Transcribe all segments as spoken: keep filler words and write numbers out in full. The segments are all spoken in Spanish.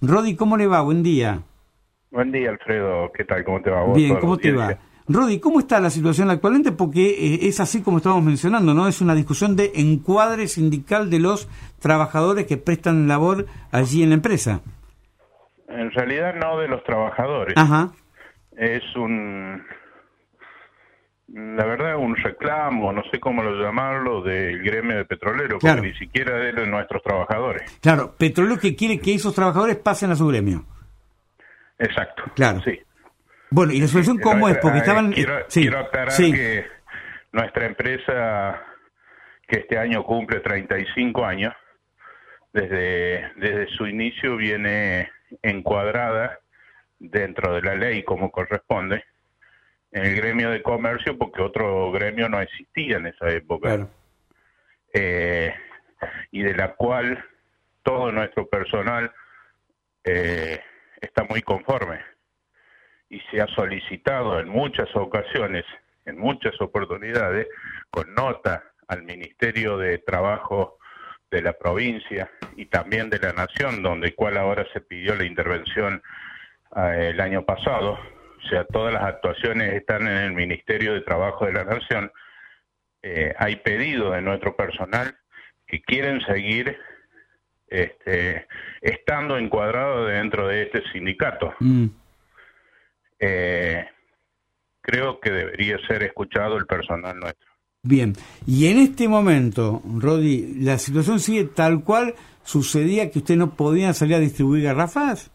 Rodi, ¿cómo le va? Buen día. Buen día, Alfredo. ¿Qué tal? ¿Cómo te va? ¿Vos? Bien, ¿cómo te va? Rodi, ¿cómo está la situación actualmente? Porque eh, es así como estábamos mencionando, ¿no? Es una discusión de encuadre sindical de los trabajadores que prestan labor allí en la empresa. En realidad no de los trabajadores. Ajá. Es un... La verdad, un reclamo, no sé cómo lo llamarlo, del gremio de petroleros, Claro. porque ni siquiera de los- nuestros trabajadores. Claro, Petrolero que quiere que esos trabajadores pasen a su gremio. Exacto. Claro. Sí. Bueno, ¿y la solución cómo es? Nuestra- Porque eh, estaban... Quiero, eh, sí, quiero aclarar sí. que nuestra empresa, que este año cumple treinta y cinco años, desde, desde su inicio viene encuadrada dentro de la ley como corresponde en el gremio de comercio, porque otro gremio no existía en esa época. Claro. Eh, y de la cual todo nuestro personal eh, está muy conforme y se ha solicitado en muchas ocasiones, en muchas oportunidades, con nota al Ministerio de Trabajo de la provincia y también de la Nación, donde cual ahora se pidió la intervención eh, el año pasado. O sea, todas las actuaciones están en el Ministerio de Trabajo de la Nación. Eh, hay pedido de nuestro personal que quieren seguir este, estando encuadrados dentro de este sindicato. Mm. Eh, creo que debería ser escuchado el personal nuestro. Bien, y en este momento, Rodi, ¿la situación sigue tal cual? ¿Sucedía que usted no podía salir a distribuir garrafas?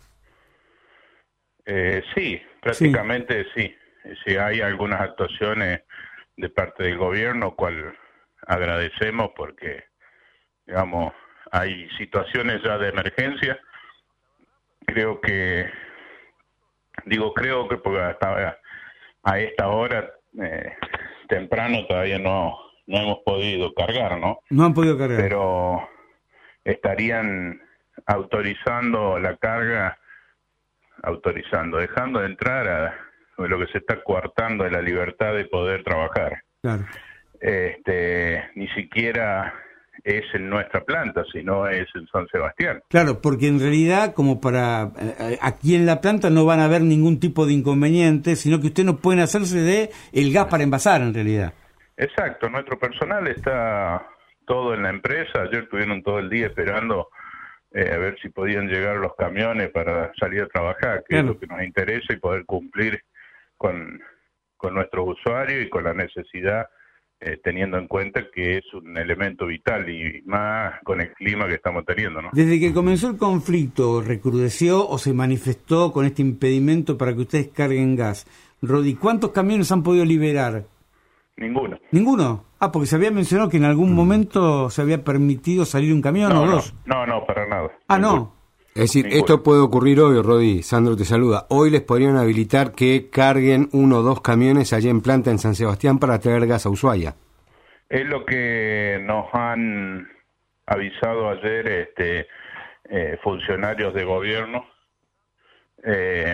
Eh, sí, prácticamente sí. sí. Sí, hay algunas actuaciones de parte del gobierno, cual agradecemos porque, digamos, hay situaciones ya de emergencia. Creo que, digo creo que porque hasta a esta hora eh, temprano todavía no, no hemos podido cargar, ¿no? No han podido cargar. Pero estarían autorizando la carga, autorizando, dejando de entrar a lo que se está coartando de la libertad de poder trabajar. Claro. Este, ni siquiera es en nuestra planta, sino es en San Sebastián. Claro, porque en realidad, como para eh, aquí en la planta no van a haber ningún tipo de inconveniente, sino que ustedes no pueden hacerse de el gas para envasar en realidad. Exacto, nuestro personal está todo en la empresa. Ayer estuvieron todo el día esperando eh, a ver si podían llegar los camiones para salir a trabajar, que Claro. es lo que nos interesa, y poder cumplir con, con nuestros usuarios y con la necesidad, eh, teniendo en cuenta que es un elemento vital y más con el clima que estamos teniendo, ¿no? Desde que comenzó el conflicto, ¿recrudeció o se manifestó con este impedimento para que ustedes carguen gas? Rodi, ¿cuántos camiones han podido liberar? Ninguno. ¿Ninguno? Ah, porque se había mencionado que en algún momento se había permitido salir un camión No, o no, dos. no, no, para nada. Ah, Ninguno. no. Es decir, Ninguno. esto puede ocurrir hoy, Rodi. Sandro te saluda. Hoy les podrían habilitar que carguen uno o dos camiones allí en planta en San Sebastián para traer gas a Ushuaia. Es lo que nos han avisado ayer este, eh, funcionarios de gobierno, eh,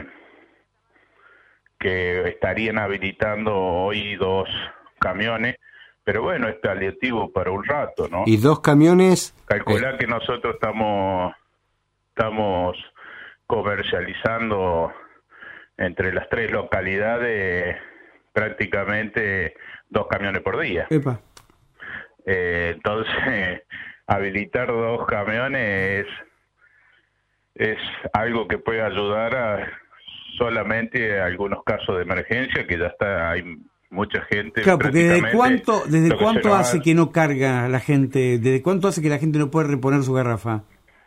que estarían habilitando hoy dos camiones, pero bueno, es paliativo para un rato, ¿no? Y dos camiones... Calcular eh, que nosotros estamos, estamos comercializando entre las tres localidades prácticamente dos camiones por día. Epa. Eh, entonces, habilitar dos camiones es, es algo que puede ayudar a solamente a algunos casos de emergencia, que ya está, hay mucha gente. Claro, porque ¿desde prácticamente, cuánto, desde lo que cuánto se nos hace ha- que no carga la gente? ¿Desde cuánto hace que la gente no puede reponer su garrafa?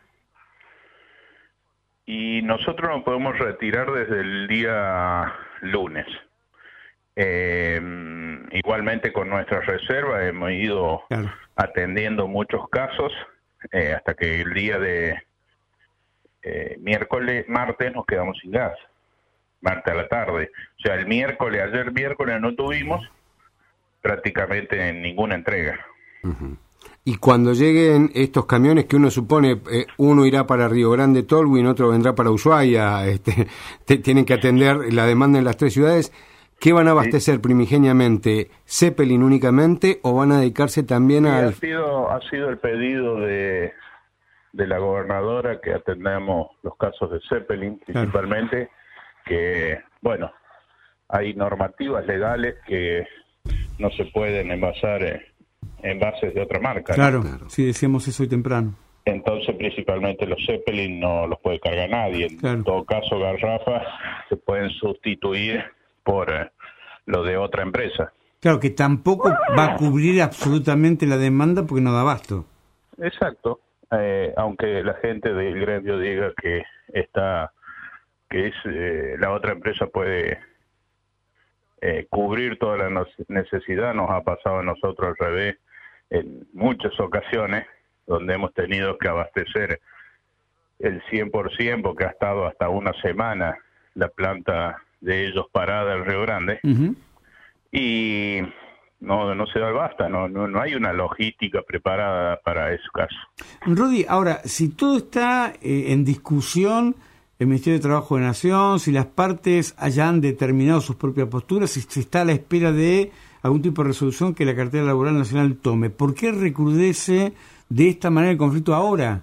Y nosotros nos podemos retirar desde el día lunes. Eh, igualmente con nuestras reservas hemos ido Claro. atendiendo muchos casos, eh, hasta que el día de eh, miércoles, martes nos quedamos sin gas, martes a la tarde. O sea, el miércoles, ayer miércoles no tuvimos prácticamente ninguna entrega. uh-huh. Y cuando lleguen estos camiones, que uno supone, eh, uno irá para Río Grande, Tolwyn, otro vendrá para Ushuaia, este, te, tienen que atender la demanda en las tres ciudades. ¿Qué van a abastecer sí. primigeniamente? ¿Zeppelin únicamente o van a dedicarse también sí, al...? Ha sido, ha sido el pedido de, de la gobernadora que atendemos los casos de Zeppelin principalmente, claro. Que, bueno, hay normativas legales que no se pueden envasar en envases de otra marca. Claro, ¿no? Sí, decíamos eso hoy temprano. Entonces, principalmente los Zeppelin no los puede cargar nadie. En claro. todo caso, garrafas se pueden sustituir por eh, lo de otra empresa. Claro, que tampoco va a cubrir absolutamente la demanda porque no da abasto. Exacto. Eh, aunque la gente del gremio diga que está, que es eh, la otra empresa puede eh, cubrir toda la necesidad, nos ha pasado a nosotros al revés en muchas ocasiones, donde hemos tenido que abastecer el cien por ciento, porque ha estado hasta una semana la planta de ellos parada en Río Grande, uh-huh. y no no se da el basta, no, no no hay una logística preparada para ese caso. Rodi, ahora, si todo está eh, en discusión, el Ministerio de Trabajo de Nación, si las partes hayan determinado sus propias posturas, si se está a la espera de algún tipo de resolución que la cartera laboral nacional tome, ¿por qué recrudece de esta manera el conflicto ahora?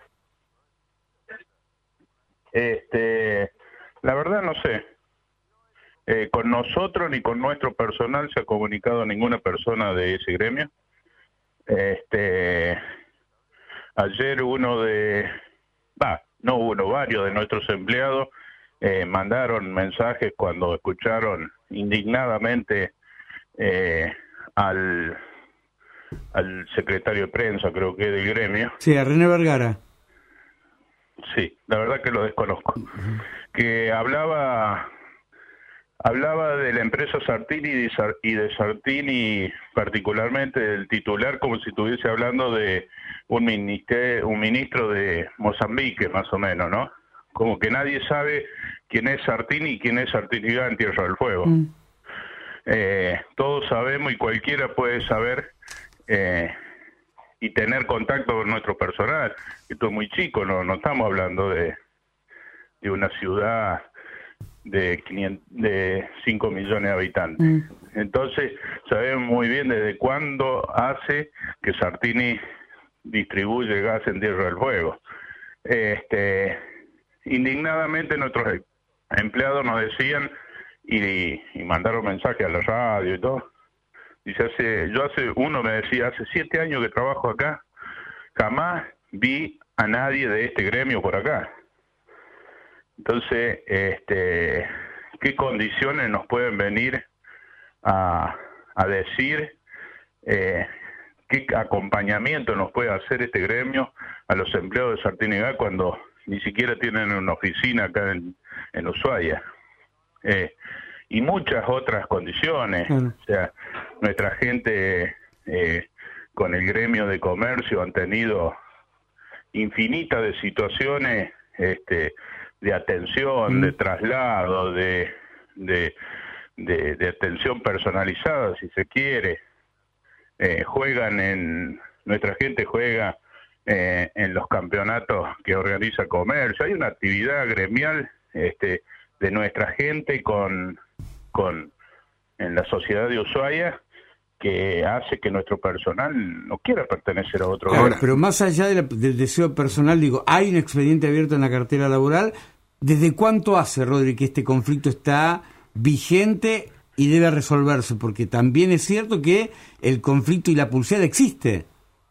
Este, la verdad no sé. Eh, con nosotros ni con nuestro personal se ha comunicado ninguna persona de ese gremio. Este, ayer uno de, va, no uno, varios de nuestros empleados eh, mandaron mensajes cuando escucharon indignadamente eh, al al secretario de prensa, creo que del gremio. Sí, a René Vergara. Sí, la verdad que lo desconozco. Uh-huh. Que hablaba hablaba de la empresa Sartini y de Sartini particularmente del titular como si estuviese hablando de un ministerio, un ministro de Mozambique, más o menos, ¿no? Como que nadie sabe quién es Sartini y quién es Sartini en Tierra del Fuego. Uh-huh. Eh, todos sabemos y cualquiera puede saber Eh, y tener contacto con nuestro personal. Esto es muy chico, no no estamos hablando de de una ciudad de quinientos, de cinco millones de habitantes. Mm. Entonces, sabemos muy bien desde cuándo hace que Sartini distribuye gas en Tierra del Fuego. Este, indignadamente nuestros empleados nos decían y, y mandaron mensajes a la radio y todo. Dice, hace, yo hace, uno me decía, hace siete años que trabajo acá, jamás vi a nadie de este gremio por acá. Entonces, este, ¿qué condiciones nos pueden venir a, a decir? Eh, ¿Qué acompañamiento nos puede hacer este gremio a los empleados de Sartini Gas cuando ni siquiera tienen una oficina acá en, en Ushuaia? Eh, y muchas otras condiciones. Mm. O sea, nuestra gente eh, con el gremio de comercio han tenido infinitas de situaciones este, de atención, mm. de traslado, de, de, de, de atención personalizada, si se quiere. Eh, juegan en, nuestra gente juega eh, en los campeonatos que organiza comercio. Hay una actividad gremial este, de nuestra gente con con en la sociedad de Ushuaia que hace que nuestro personal no quiera pertenecer a otro. Ahora, pero más allá de la, del deseo personal, digo, hay un expediente abierto en la cartera laboral. ¿Desde cuánto hace, Rodri, que este conflicto está vigente y debe resolverse? Porque también es cierto que el conflicto y la pulseada existe.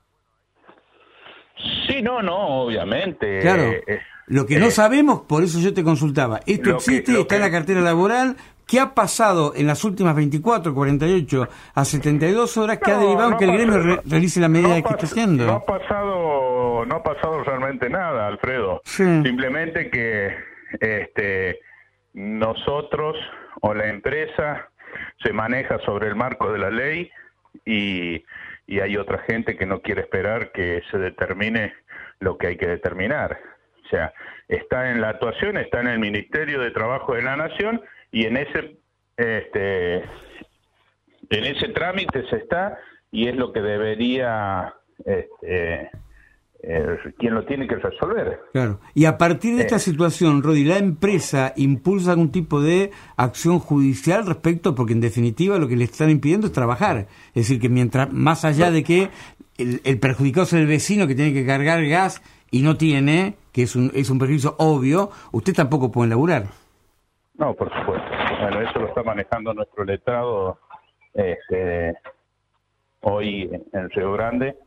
Sí, no, no, obviamente. Claro. Eh, lo que eh, no sabemos, por eso yo te consultaba. Esto existe, que, está que, en la cartera laboral. ¿Qué ha pasado en las últimas veinticuatro, cuarenta y ocho a setenta y dos horas que no, ha derivado no en que el gremio re- realice la medida no que está haciendo? No ha pasado, no ha pasado realmente nada, Alfredo. Sí. Simplemente que este, nosotros o la empresa se maneja sobre el marco de la ley y, y hay otra gente que no quiere esperar que se determine lo que hay que determinar. O sea, está en la actuación, está en el Ministerio de Trabajo de la Nación. Y en ese este en ese trámite se está y es lo que debería este, eh, quien lo tiene que resolver. Claro. Y a partir de eh. esta situación, Rodi, ¿la empresa impulsa algún tipo de acción judicial respecto? Porque en definitiva lo que le están impidiendo es trabajar. Es decir, que mientras más allá de que el, el perjudicado es el vecino que tiene que cargar gas y no tiene, que es un, es un perjuicio obvio, usted tampoco puede laburar. No, por supuesto. Bueno, eso lo está manejando nuestro letrado este, hoy en Río Grande.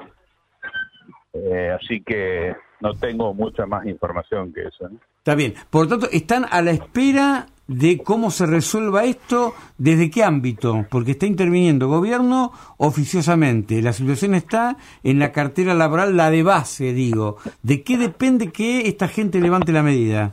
Eh, así que no tengo mucha más información que eso, ¿no? Está bien. Por lo tanto, están a la espera de cómo se resuelva esto, ¿desde qué ámbito? Porque está interviniendo gobierno oficiosamente. La situación está en la cartera laboral, la de base, digo. ¿De qué depende que esta gente levante la medida?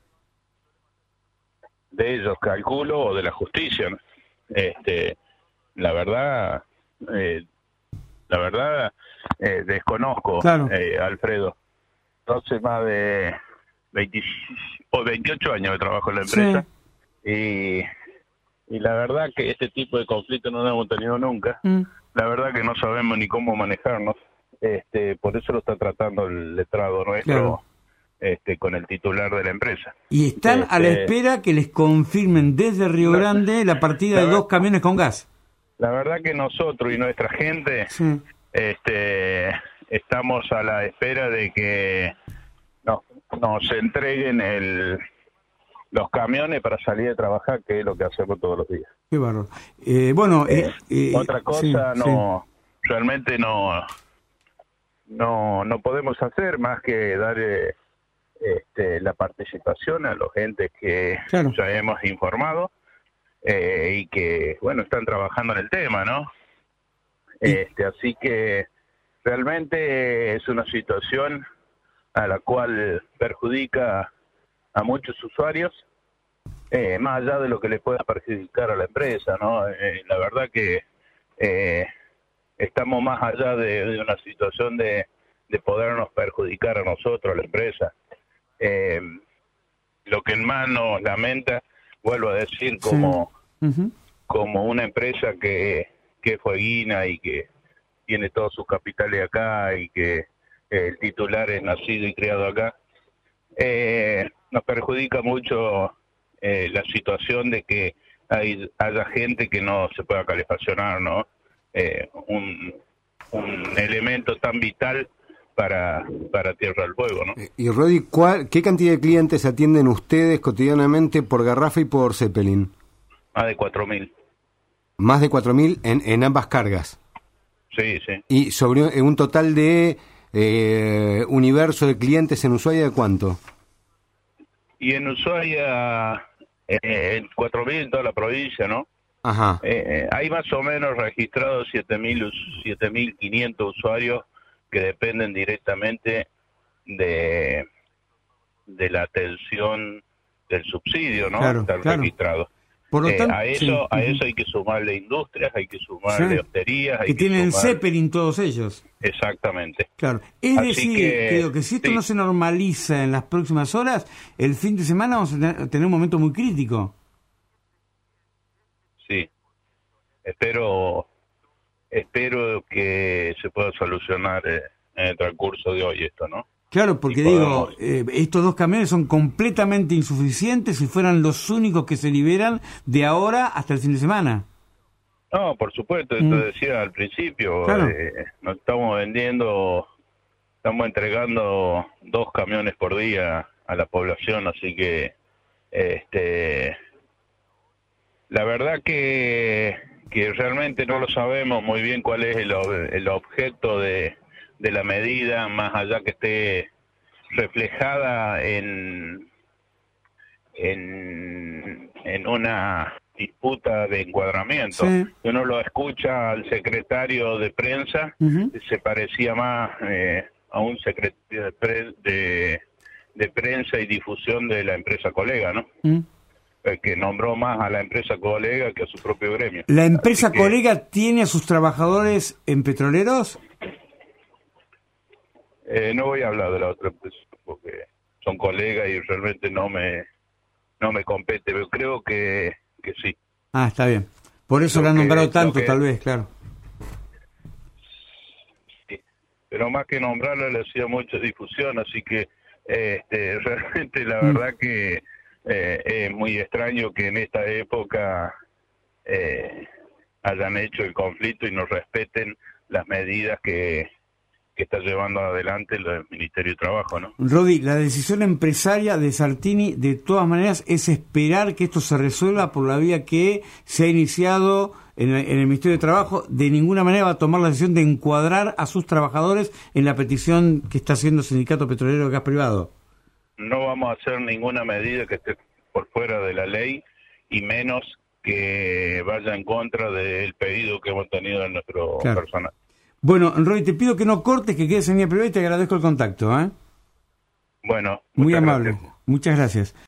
De ellos, calculo, o de la justicia, ¿no? Este, la verdad, eh, la verdad, eh, desconozco, claro. eh, Alfredo. Hace más de veinte o veintiocho años que trabajo en la empresa, sí. y, y la verdad que este tipo de conflicto no lo hemos tenido nunca. Mm. La verdad que no sabemos ni cómo manejarnos. Este, por eso lo está tratando el letrado nuestro. Claro. Este, con el titular de la empresa. Y están este, a la espera que les confirmen desde Río Grande la partida la de dos camiones con gas. La verdad que nosotros y nuestra gente sí. este, estamos a la espera de que no, nos entreguen el, los camiones para salir a trabajar, que es lo que hacemos todos los días. Qué bárbaro. Eh, bueno, eh, eh, otra cosa sí, no, sí. realmente no, no, no podemos hacer más que dar eh, Este, la participación a los entes que claro. ya hemos informado eh, y que, bueno, están trabajando en el tema, ¿no? Este, así que realmente es una situación a la cual perjudica a muchos usuarios, eh, más allá de lo que le pueda perjudicar a la empresa, ¿no? Eh, la verdad que eh, estamos más allá de, de una situación de, de podernos perjudicar a nosotros, a la empresa. Eh, lo que más nos lamenta, vuelvo a decir, como, sí. uh-huh. como una empresa que, que es fueguina y que tiene todos sus capitales acá y que eh, el titular es nacido y criado acá, eh, nos perjudica mucho eh, la situación de que hay, haya gente que no se pueda calefaccionar, ¿no? Eh, un, un elemento tan vital para para Tierra del Fuego, ¿no? Y Rodi, ¿cuál, ¿qué cantidad de clientes atienden ustedes cotidianamente por Garrafa y por Zeppelin? Más de cuatro mil. Más de cuatro mil en, en ambas cargas. Sí, sí. ¿Y sobre un total de eh, universo de clientes en Ushuaia de cuánto? Y en Ushuaia, eh, cuatro mil en toda la provincia, ¿no? Ajá. Eh, eh, hay más o menos registrados siete mil quinientos usuarios que dependen directamente de de la atención del subsidio, ¿no? Claro, Están claro. registrados. Por lo eh, tanto, a eso sí. a eso hay que sumarle industrias, hay que sumarle sí. hosterías, hay que, que tienen sumar... Zeppelin todos ellos. Exactamente. Claro. Es Así decir, que, creo que si esto sí. no se normaliza en las próximas horas, el fin de semana vamos a tener un momento muy crítico. Sí. Espero espero que se pueda solucionar eh, en el transcurso de hoy esto, ¿no? Claro, porque y digo, eh, estos dos camiones son completamente insuficientes si fueran los únicos que se liberan de ahora hasta el fin de semana. No, por supuesto, mm. te decía al principio, claro. eh, nos estamos vendiendo, estamos entregando dos camiones por día a la población, así que este la verdad que que realmente no lo sabemos muy bien cuál es el, el objeto de, de la medida, más allá que esté reflejada en, en, en una disputa de encuadramiento. Sí. Uno lo escucha al secretario de prensa, uh-huh. se parecía más eh, a un secretario de, pre, de, de prensa y difusión de la empresa colega, ¿no? Uh-huh. Que nombró más a la empresa colega que a su propio gremio. ¿La empresa que, colega tiene a sus trabajadores en petroleros? Eh, no voy a hablar de la otra empresa porque son colegas y realmente no me no me compete, pero creo que, que sí. Ah, está bien. Por eso lo, lo han nombrado que, tanto, que, tal vez, claro. Sí, pero más que nombrarlo le hacía mucha difusión, así que este, realmente la mm. verdad que Eh, es muy extraño que en esta época eh, hayan hecho el conflicto y no respeten las medidas que que está llevando adelante el Ministerio de Trabajo, ¿no? Rodi, la decisión empresaria de Sartini, de todas maneras, es esperar que esto se resuelva por la vía que se ha iniciado en el, en el Ministerio de Trabajo. De ninguna manera va a tomar la decisión de encuadrar a sus trabajadores en la petición que está haciendo el Sindicato Petrolero de Gas Privado. No vamos a hacer ninguna medida que esté por fuera de la ley, y menos que vaya en contra del pedido que hemos tenido en nuestro claro. personal. Bueno, Roy, te pido que no cortes, que quedes en línea privada y te agradezco el contacto, ¿eh? Bueno, muy amable. Gracias. Muchas gracias.